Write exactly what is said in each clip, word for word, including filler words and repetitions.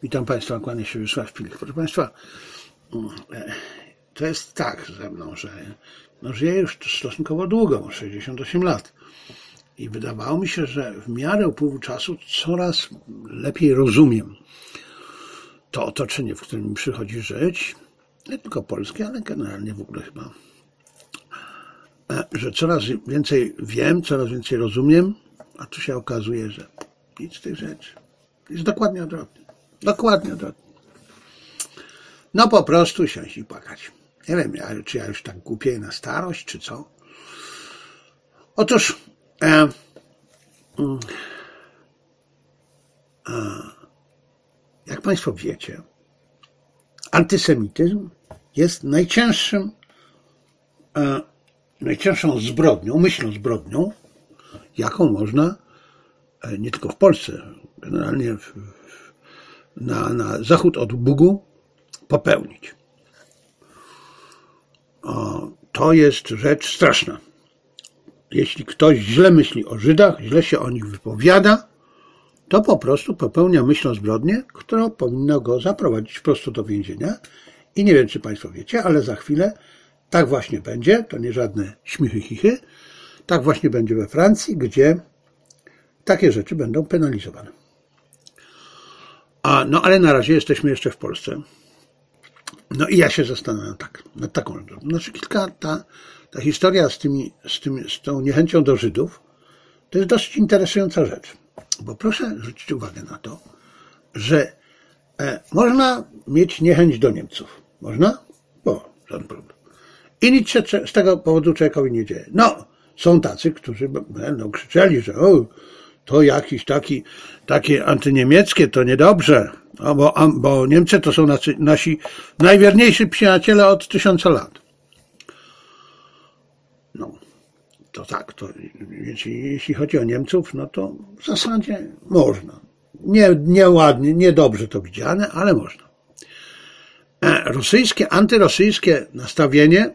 Witam Państwa, kłaniam się Wiesław Pilch. Proszę Państwa, to jest tak ze mną, że no, żyję już stosunkowo długo, mam sześćdziesiąt osiem lat. I wydawało mi się, że w miarę upływu czasu coraz lepiej rozumiem to otoczenie, w którym mi przychodzi żyć, nie tylko polskie, ale generalnie w ogóle chyba, że coraz więcej wiem, coraz więcej rozumiem, a tu się okazuje, że nic z tych rzeczy jest dokładnie odwrotnie. Dokładnie odwrotnie. No po prostu siąść i płakać. Nie wiem, czy ja już tak głupieję na starość, czy co. Otóż e, e, jak Państwo wiecie, antysemityzm jest najcięższym, e, najcięższą zbrodnią, myślą zbrodnią, jaką można e, nie tylko w Polsce, generalnie w, na, na zachód od Bugu popełnić. O, to jest rzecz straszna. Jeśli ktoś źle myśli o Żydach, źle się o nich wypowiada, to po prostu popełnia myślą zbrodnię, która powinna go zaprowadzić prosto do więzienia. I nie wiem, czy Państwo wiecie, ale za chwilę tak właśnie będzie, to nie żadne śmichy, chichy, tak właśnie będzie we Francji, gdzie takie rzeczy będą penalizowane. A, no ale na razie jesteśmy jeszcze w Polsce. No i ja się zastanawiam tak, nad taką rzeczą. Znaczy kilka, ta, ta historia z, tymi, z, tymi, z tą niechęcią do Żydów, to jest dosyć interesująca rzecz. Bo proszę zwrócić uwagę na to, że e, można mieć niechęć do Niemców. Można? Bo, żaden problem. I nic się z tego powodu człowiekowi nie dzieje. No, są tacy, którzy będą krzyczeli, że o, to jakiś taki, takie antyniemieckie, to niedobrze. No, bo, bo Niemcy to są nasi, nasi najwierniejsi przyjaciele od tysiąca lat. No, to tak, to jeśli, jeśli chodzi o Niemców, no to w zasadzie można. Nie, nieładnie, niedobrze to widziane, ale można. Rosyjskie, antyrosyjskie nastawienie,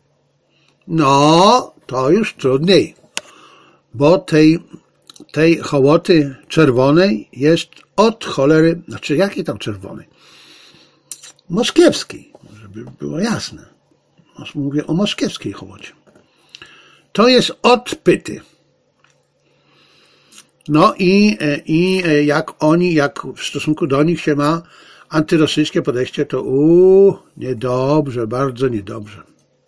no, to już trudniej, bo tej, tej hołoty czerwonej jest od cholery, znaczy jakiej tam czerwonej? Moskiewskiej, żeby było jasne. Mówię o moskiewskiej hołocie. To jest odpyty. No i, i jak oni, jak w stosunku do nich się ma antyrosyjskie podejście, to uuu, niedobrze, bardzo niedobrze.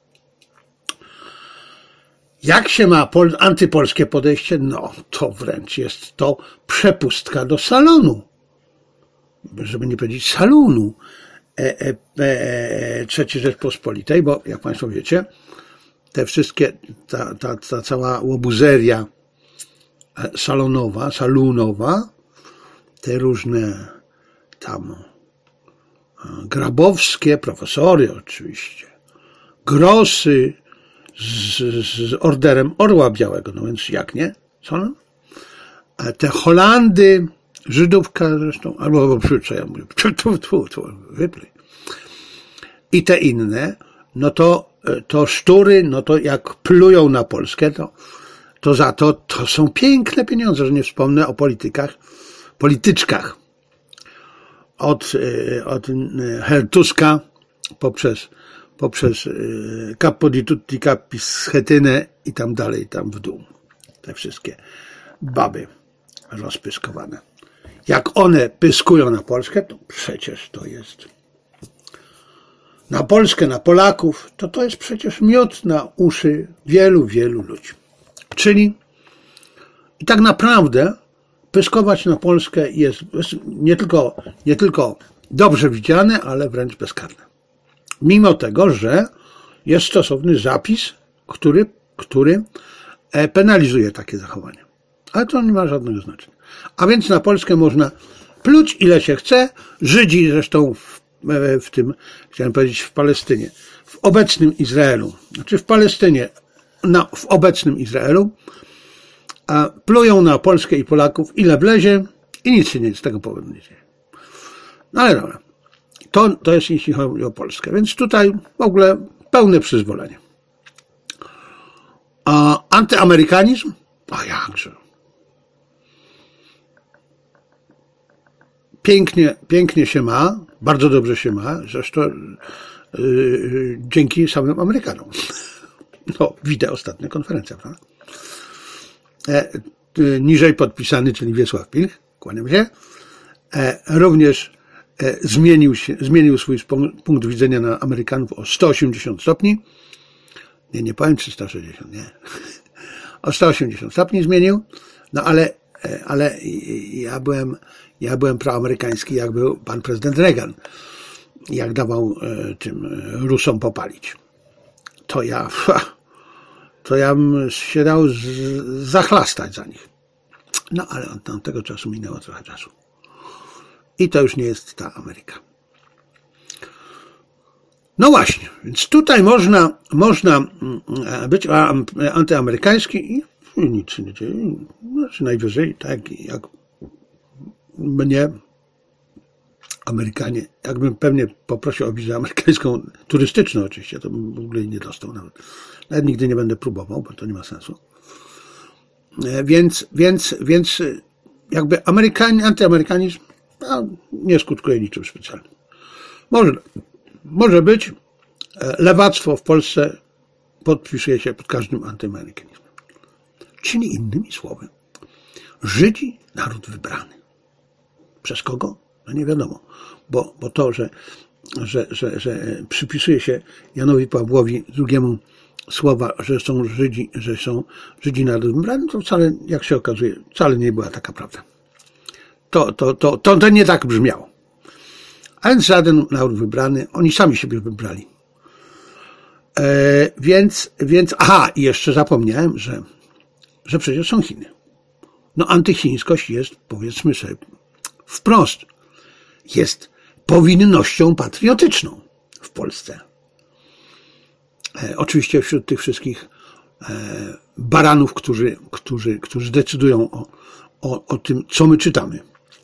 Jak się ma pol, antypolskie podejście? No, to wręcz jest to przepustka do salonu. Żeby nie powiedzieć salonu e, e, e, trzeciej Rzeczpospolitej, bo jak Państwo wiecie, te wszystkie, ta, ta, ta cała łobuzeria salonowa, salunowa, te różne tam grabowskie, profesory oczywiście, grosy z, z orderem Orła Białego, no więc jak nie? Co? No? Te Holandy, Żydówka zresztą, albo co ja mówię, tu, tu, tu, wyplej. I te inne, no to, to sztury, no to jak plują na Polskę, to, to za to, to są piękne pieniądze, że nie wspomnę o politykach, polityczkach. Od, od Hertuska poprzez, poprzez Capo di tutti capi Schetynę i tam dalej, tam w dół. Te wszystkie baby rozpyskowane. Jak one pyskują na Polskę, to przecież to jest na Polskę, na Polaków, to to jest przecież miód na uszy wielu, wielu ludzi. Czyli i tak naprawdę pyskować na Polskę jest nie tylko, nie tylko dobrze widziane, ale wręcz bezkarne. Mimo tego, że jest stosowny zapis, który, który penalizuje takie zachowania. Ale to nie ma żadnego znaczenia. A więc na Polskę można pluć ile się chce. Żydzi zresztą w, w tym, chciałem powiedzieć w Palestynie, w obecnym Izraelu, znaczy w Palestynie, no, w obecnym Izraelu, a plują na Polskę i Polaków ile wlezie i nic się nie, z tego powodu nie dzieje. No ale dobra. To, to jest jeśli chodzi o Polskę. Więc tutaj w ogóle pełne przyzwolenie. A antyamerykanizm? A jakże. pięknie, pięknie się ma, bardzo dobrze się ma, zresztą yy, dzięki samym Amerykanom. No, widzę ostatnia konferencja, prawda? E, y, niżej podpisany, czyli Wiesław Pilch, kłaniam się, e, również e, zmienił, się, zmienił swój punkt widzenia na Amerykanów o sto osiemdziesiąt stopni. Nie, nie powiem trzysta sześćdziesiąt, nie. O sto osiemdziesiąt stopni zmienił, no ale, e, ale ja byłem, ja byłem proamerykański, jak był pan prezydent Reagan, jak dawał e, tym Rusom popalić. To ja... to ja bym się dał z, zachlastać za nich. No ale od tamtego czasu minęło trochę czasu. I to już nie jest ta Ameryka. No właśnie, więc tutaj można, można być antyamerykański i nic się nie dzieje. Znaczy najwyżej, tak jak mnie Amerykanie, jakbym pewnie poprosił o wizę amerykańską, turystyczną oczywiście, to bym w ogóle jej nie dostał nawet. Nawet nigdy nie będę próbował, bo to nie ma sensu. Więc, więc, więc jakby Amerykanin, antyamerykanizm no, nie skutkuje niczym specjalnym. Może, może być. Lewactwo w Polsce podpisuje się pod każdym antyamerykanizmem. Czyli innymi słowy, Żydzi naród wybrany. Przez kogo? No nie wiadomo. Bo, bo to, że, że, że, że przypisuje się Janowi Pawłowi drugiemu słowa, że są Żydzi, że są Żydzi naród wybrany, to wcale, jak się okazuje, wcale nie była taka prawda. To, to, to, to, to nie tak brzmiało. A więc żaden naród wybrany, oni sami siebie wybrali. E, więc, więc, aha, i jeszcze zapomniałem, że, że przecież są Chiny. No antychińskość jest, powiedzmy sobie wprost, jest powinnością patriotyczną w Polsce. E, oczywiście wśród tych wszystkich e, baranów, którzy, którzy, którzy decydują o, o, o tym, co my czytamy.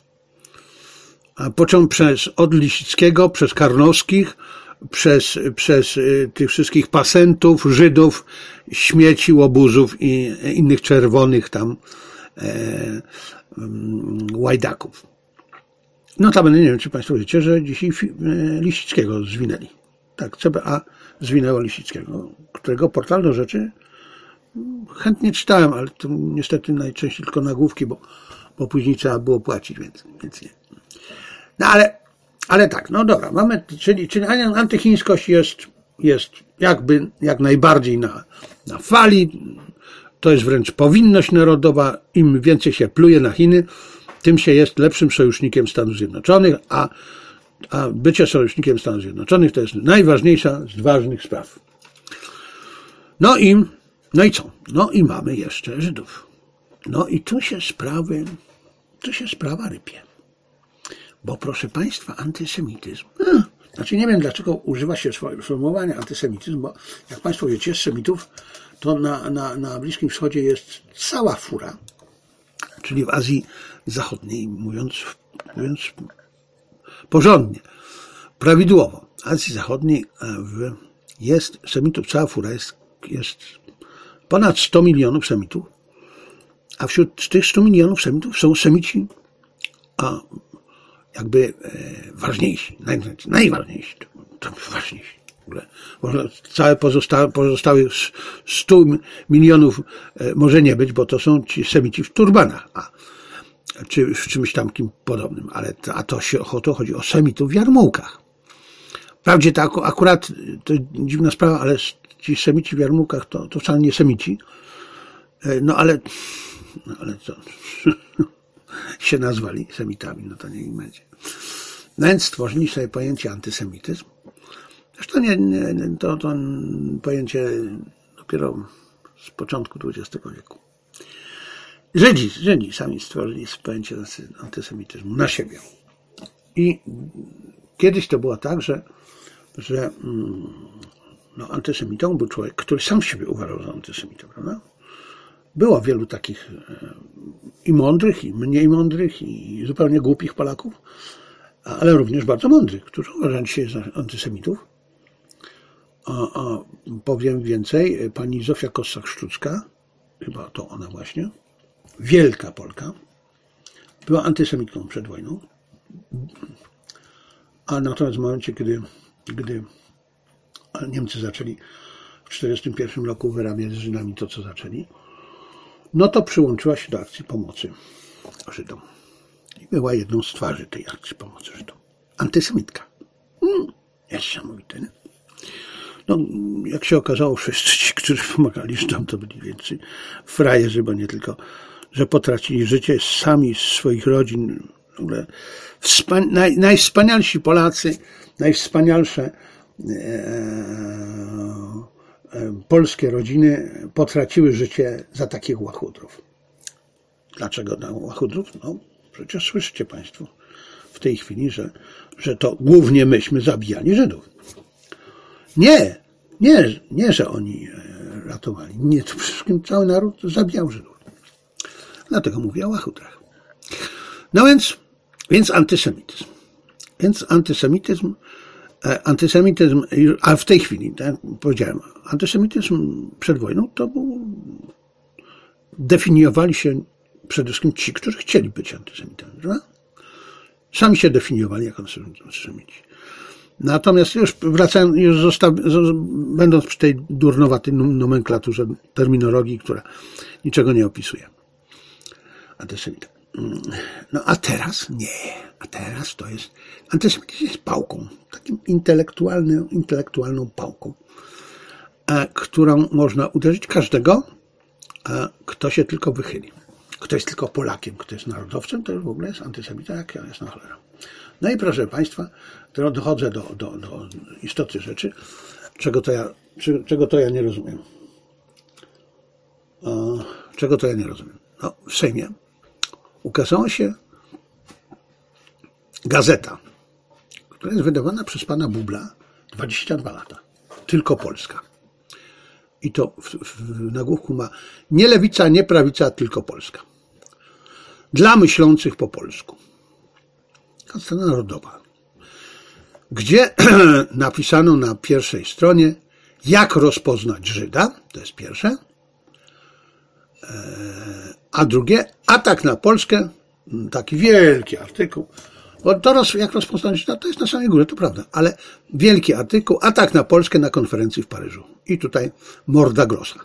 A począł przez od Lisickiego, przez Karnowskich, przez, przez y, tych wszystkich pasentów, Żydów, śmieci, łobuzów i innych czerwonych tam e, um, łajdaków. Notabene nie wiem, czy Państwo wiecie, że dzisiaj Lisickiego zwinęli. Tak, C B A zwinęło Lisickiego, którego portal do rzeczy chętnie czytałem, ale to niestety najczęściej tylko nagłówki, bo, bo później trzeba było płacić, więc, więc nie. No ale, ale tak, no dobra, mamy, czyli, czyli antychińskość jest, jest jakby jak najbardziej na, na fali, to jest wręcz powinność narodowa, im więcej się pluje na Chiny, tym się jest lepszym sojusznikiem Stanów Zjednoczonych, a, a bycie sojusznikiem Stanów Zjednoczonych to jest najważniejsza z ważnych spraw. No i, no i co? No i mamy jeszcze Żydów. No i tu się sprawy, tu się sprawa rypie. Bo proszę Państwa, antysemityzm, no, znaczy nie wiem dlaczego używa się sformułowania antysemityzm, bo jak Państwo wiecie, z semitów to na, na, na Bliskim Wschodzie jest cała fura, czyli w Azji Zachodniej, mówiąc, mówiąc porządnie, prawidłowo, w Azji Zachodniej w, jest semitów, cała fura, jest, jest ponad sto milionów semitów, a wśród tych stu milionów semitów są semici, a jakby e, ważniejsi, naj, najważniejsi, to, to ważniejsi. W ogóle. Całe pozostałe, pozostałych stu milionów e, może nie być, bo to są ci semici w turbanach, a, czy w czymś tam kim podobnym, ale a to, się, to chodzi o semitów w jarmułkach. Wprawdzie to akurat to dziwna sprawa, ale ci semici w jarmułkach to, to wcale nie semici, e, no ale, no ale co... się nazwali semitami, no to nie im będzie. No więc stworzyli sobie pojęcie antysemityzm. Zresztą nie, nie, to, to pojęcie dopiero z początku dwudziestego wieku. Żydzi, Żydzi sami stworzyli pojęcie antysemityzmu na siebie. I kiedyś to było tak, że, że no, antysemitą był człowiek, który sam siebie uważał za antysemitę, prawda? Było wielu takich i mądrych, i mniej mądrych, i zupełnie głupich Polaków, ale również bardzo mądrych, którzy uważali się za antysemitów. A, a powiem więcej, pani Zofia Kossak-Szczucka, chyba to ona właśnie, wielka Polka, była antysemitką przed wojną. A natomiast w momencie, kiedy, gdy Niemcy zaczęli w tysiąc dziewięćset czterdziestym pierwszym roku wyrabiać z Żydami to, co zaczęli, no to przyłączyła się do akcji pomocy Żydom. I była jedną z twarzy tej akcji pomocy Żydom. Antysemitka. Hmm, niesamowite, nie? No, jak się okazało, wszyscy ci, którzy pomagali Żydom, to byli więcej frajerzy, bo nie tylko, że potracili życie sami z swoich rodzin. W ogóle wspan- naj, najwspanialsi Polacy, najwspanialsze e, e, polskie rodziny potraciły życie za takich łachudrów. Dlaczego na łachudrów? No, przecież słyszycie Państwo w tej chwili, że, że to głównie myśmy zabijali Żydów. Nie, nie, nie, że oni ratowali. Nie, to przede wszystkim cały naród zabijał Żydów. Dlatego mówię o łachudrach. No więc, więc antysemityzm. Więc antysemityzm, antysemityzm, a w tej chwili, tak jak powiedziałem, antysemityzm przed wojną to był, definiowali się przede wszystkim ci, którzy chcieli być antysemitami. Prawda? Sami się definiowali jako antysemici. Natomiast już wracając, już zostaw, będąc przy tej durnowatej nomenklaturze terminologii, która niczego nie opisuje. Antysemita. No a teraz nie. A teraz to jest, antysemityzm jest pałką, takim intelektualną, intelektualną pałką, którą można uderzyć każdego, kto się tylko wychyli. Kto jest tylko Polakiem, kto jest narodowcem, to już w ogóle jest antysemita, jak ja jest na cholera. No i proszę Państwa, dochodzę do, do, do istoty rzeczy, czego to ja, czego to ja nie rozumiem. Czego to ja nie rozumiem. No, w Sejmie ukazała się gazeta, która jest wydawana przez pana Bubla dwadzieścia dwa lata. Tylko Polska. I to w, w nagłówku ma nie lewica, nie prawica, tylko Polska. Dla myślących po polsku. Gazeta narodowa. Gdzie napisano na pierwszej stronie, jak rozpoznać Żyda, to jest pierwsze, a drugie, atak na Polskę, taki wielki artykuł, bo to jak rozpoznać Żyda, to jest na samej górze, to prawda, ale wielki artykuł, atak na Polskę na konferencji w Paryżu. I tutaj morda grosa.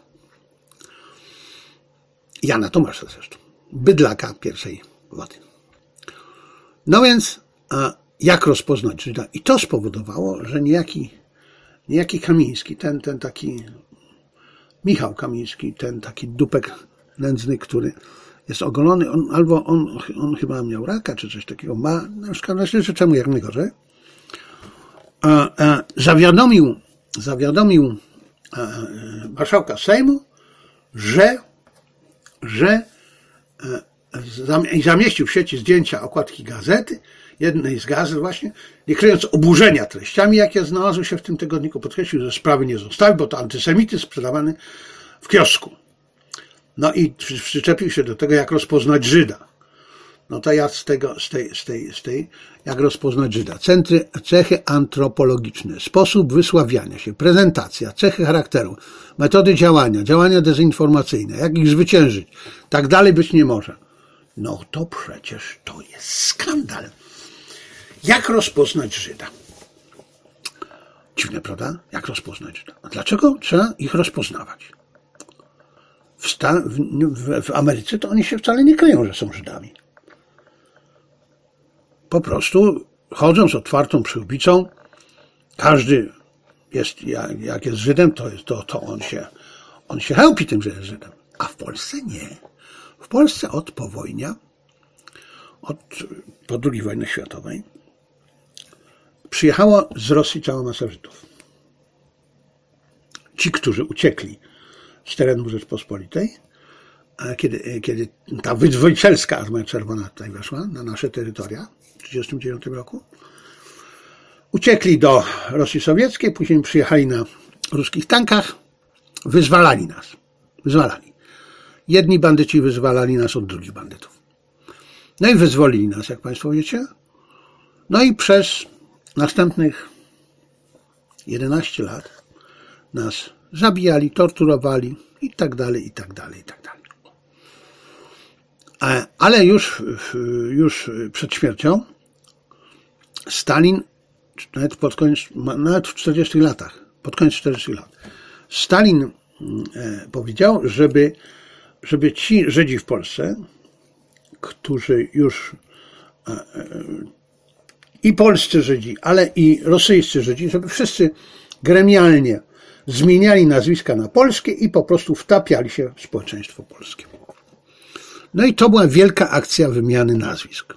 Jana Tomasza zresztą, bydlaka pierwszej władzy. No więc, a jak rozpoznać Żyda? I to spowodowało, że niejaki, niejaki Kamiński, ten, ten taki Michał Kamiński, ten taki dupek nędzny, który jest ogolony, on, albo on, on chyba miał raka, czy coś takiego, ma, na przykład, życzę czemu jak najgorzej, a, a, zawiadomił, zawiadomił a, a, marszałka Sejmu, że, że i zamieścił w sieci zdjęcia okładki gazety, jednej z gazet właśnie, nie kryjąc oburzenia treściami, jakie znalazły się w tym tygodniku, podkreślił, że sprawy nie zostały, bo to antysemityzm sprzedawany w kiosku. No i przyczepił się do tego, jak rozpoznać Żyda. No to ja z tego, z tej, z tej, z tej, jak rozpoznać Żyda. Centry, cechy antropologiczne, sposób wysławiania się, prezentacja, cechy charakteru, metody działania, działania dezinformacyjne, jak ich zwyciężyć, tak dalej być nie może. No to przecież to jest skandal. Jak rozpoznać Żyda? Dziwne, prawda? Jak rozpoznać Żyda? A dlaczego trzeba ich rozpoznawać? W, Stan- w, w, w Ameryce to oni się wcale nie kryją, że są Żydami. Po prostu chodzą z otwartą przyłbicą, każdy jest, jak, jak jest Żydem, to, jest, to, to on się, on się chełpi tym, że jest Żydem. A w Polsce nie. W Polsce od powojnia, od, po drugiej wojnie światowej, przyjechało z Rosji cała masa Żydów. Ci, którzy uciekli z terenów Rzeczpospolitej, kiedy, kiedy ta wyzwoicielska Armia Czerwona tutaj weszła na nasze terytoria w tysiąc dziewięćset trzydziestym dziewiątym roku, uciekli do Rosji Sowieckiej, później przyjechali na ruskich tankach, wyzwalali nas. Wyzwalali. Jedni bandyci wyzwalali nas od drugich bandytów. No i wyzwolili nas, jak Państwo wiecie. No i przez następnych jedenaście lat nas zabijali, torturowali i tak dalej, i tak dalej, i tak dalej. Ale już, już przed śmiercią Stalin, nawet pod koniec, nawet w czterdziestych latach, pod koniec czterdziestych lat, Stalin powiedział, żeby, żeby ci Żydzi w Polsce, którzy już i polscy Żydzi, ale i rosyjscy Żydzi, żeby wszyscy gremialnie zmieniali nazwiska na polskie i po prostu wtapiali się w społeczeństwo polskie. No i to była wielka akcja wymiany nazwisk.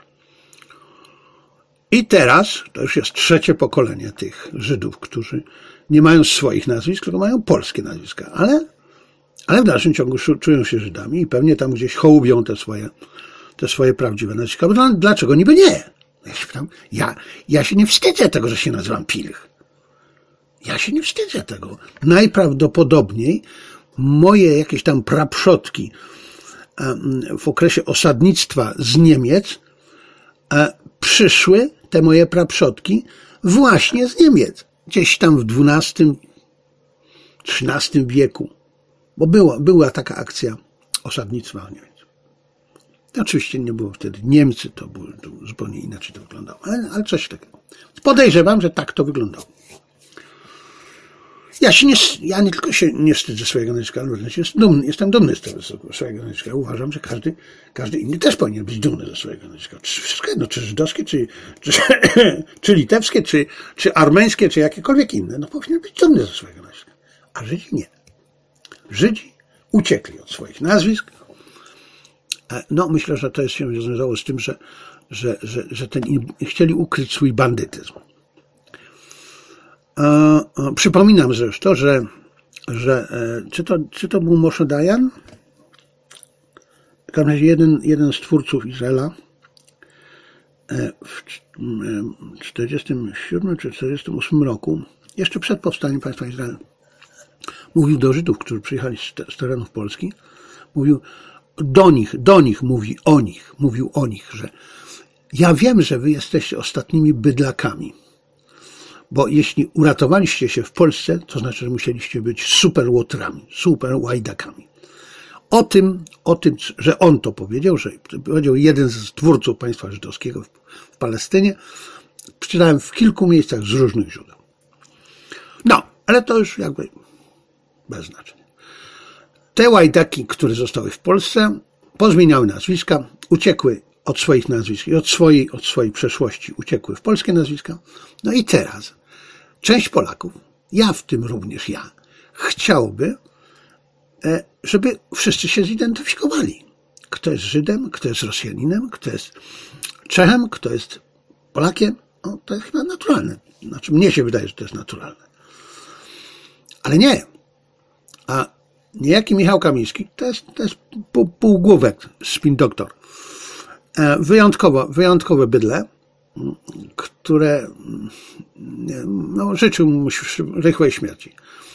I teraz, to już jest trzecie pokolenie tych Żydów, którzy nie mają swoich nazwisk, tylko mają polskie nazwiska, ale, ale w dalszym ciągu czują się Żydami i pewnie tam gdzieś hołubią te swoje, te swoje prawdziwe nazwiska. Dlaczego niby nie? Ja się, pytam, ja, ja się nie wstydzę tego, że się nazywam Pilch. Ja się nie wstydzę tego. Najprawdopodobniej moje jakieś tam praprzodki w okresie osadnictwa z Niemiec przyszły, te moje praprzodki, właśnie z Niemiec. Gdzieś tam w dwunastym, trzynastym wieku. Bo była, była taka akcja osadnictwa Niemiec. Oczywiście nie było wtedy Niemcy, to było to zupełnie inaczej to wyglądało, ale, ale coś takiego. Podejrzewam, że tak to wyglądało. Ja się nie, ja nie tylko się nie wstydzę swojego nazwiska, ale wręcz jest dumny, jestem dumny z tego swojego nazwiska. Uważam, że każdy, każdy inny też powinien być dumny ze swojego nazwiska. Czy wszystko jedno, czy żydowskie, czy, czy, czy litewskie, czy, czy armeńskie, czy jakiekolwiek inne. No powinien być dumny ze swojego nazwiska. A Żydzi nie. Żydzi uciekli od swoich nazwisk. No myślę, że to jest się związało z tym, że, że, że, że ten, chcieli ukryć swój bandytyzm. Przypominam zresztą, że, że czy, to, czy to był Moshe Dayan? W każdym razie jeden, jeden z twórców Izraela w czterdziestym siódmym czy czterdziestym ósmym roku, jeszcze przed powstaniem państwa Izrael, mówił do Żydów, którzy przyjechali z terenów Polski, mówił do nich, do nich mówi o nich, mówił o nich, że ja wiem, że wy jesteście ostatnimi bydlakami. Bo jeśli uratowaliście się w Polsce, to znaczy, że musieliście być super łotrami, super łajdakami. O tym, o tym, że on to powiedział, że powiedział jeden z twórców państwa żydowskiego w, w Palestynie, przeczytałem w kilku miejscach z różnych źródeł. No, ale to już jakby bez znaczenia. Te łajdaki, które zostały w Polsce, pozmieniały nazwiska, uciekły od swoich nazwisk i od swojej, od swojej przeszłości uciekły w polskie nazwiska. No i teraz część Polaków, ja w tym również ja, chciałby, żeby wszyscy się zidentyfikowali. Kto jest Żydem, kto jest Rosjaninem, kto jest Czechem, kto jest Polakiem. No, to jest chyba naturalne. Znaczy, mnie się wydaje, że to jest naturalne. Ale nie. A niejaki Michał Kamiński, to jest, to jest pół, półgłówek, spin doktor. Wyjątkowo, wyjątkowe bydle, które no, życzył mu rychłej śmierci.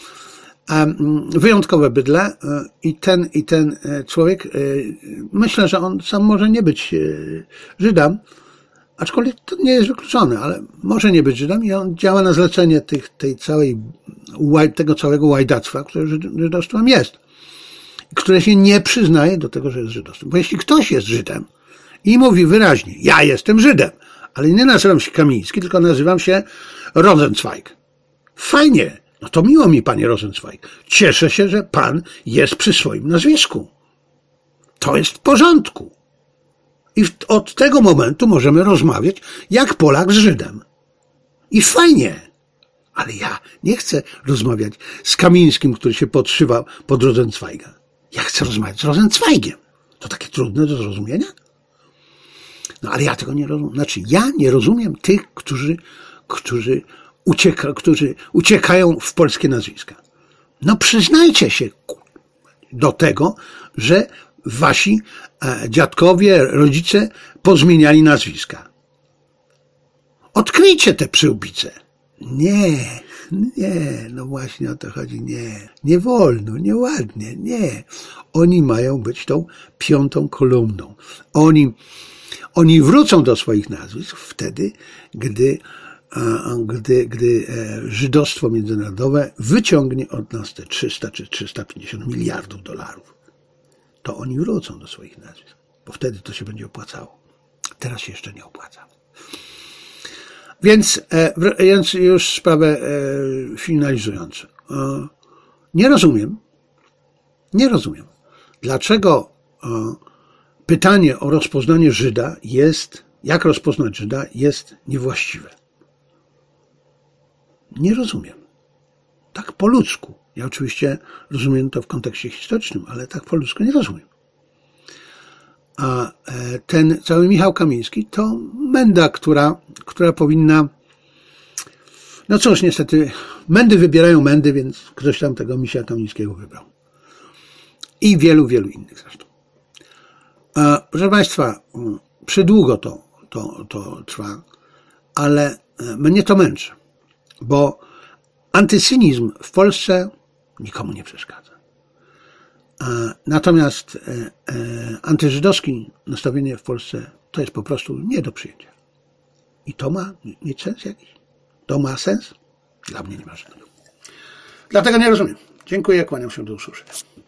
Wyjątkowe bydle i ten, i ten człowiek, myślę, że on sam może nie być Żydem, aczkolwiek to nie jest wykluczone, ale może nie być Żydem i on działa na zlecenie tych, tej całej, tego całego łajdactwa, które żydostwem jest, które się nie przyznaje do tego, że jest żydostwem. Bo jeśli ktoś jest Żydem i mówi wyraźnie, ja jestem Żydem, ale nie nazywam się Kamiński, tylko nazywam się Rosenzweig. Fajnie, no to miło mi, panie Rosenzweig. Cieszę się, że pan jest przy swoim nazwisku. To jest w porządku. I od tego momentu możemy rozmawiać jak Polak z Żydem. I fajnie. Ale ja nie chcę rozmawiać z Kamińskim, który się podszywał pod Rosenzweiga. Ja chcę rozmawiać z Rosenzweigiem. To takie trudne do zrozumienia? No ale ja tego nie rozumiem. Znaczy, ja nie rozumiem tych, którzy, którzy, ucieka, którzy uciekają w polskie nazwiska. No przyznajcie się do tego, że wasi dziadkowie, rodzice pozmieniali nazwiska. Odkryjcie te przyłbice. Nie, nie, no właśnie o to chodzi, nie. Nie wolno, nieładnie, nie. Oni mają być tą piątą kolumną. Oni, oni wrócą do swoich nazwisk wtedy, gdy, gdy, gdy żydostwo międzynarodowe wyciągnie od nas te trzysta czy trzysta pięćdziesiąt miliardów dolarów. To oni wrócą do swoich nazwisk, bo wtedy to się będzie opłacało. Teraz się jeszcze nie opłaca. Więc, więc już sprawę finalizując. Nie rozumiem, nie rozumiem, dlaczego pytanie o rozpoznanie Żyda jest, jak rozpoznać Żyda, jest niewłaściwe. Nie rozumiem. Tak po ludzku. Ja oczywiście rozumiem to w kontekście historycznym, ale tak po ludzku nie rozumiem. A ten cały Michał Kamiński to menda, która, która powinna... No cóż, niestety, mędy wybierają mędy, więc ktoś tam tego Misia Kamińskiego wybrał. I wielu, wielu innych zresztą. Proszę Państwa, przydługo to, to, to trwa, ale mnie to męczy, bo antysynizm w Polsce nikomu nie przeszkadza. Natomiast antyżydowskie nastawienie w Polsce to jest po prostu nie do przyjęcia. I to ma mieć sens jakiś? To ma sens? Dla mnie nie ma żadnego. Dlatego nie rozumiem. Dziękuję, kłaniam się, do usłyszenia.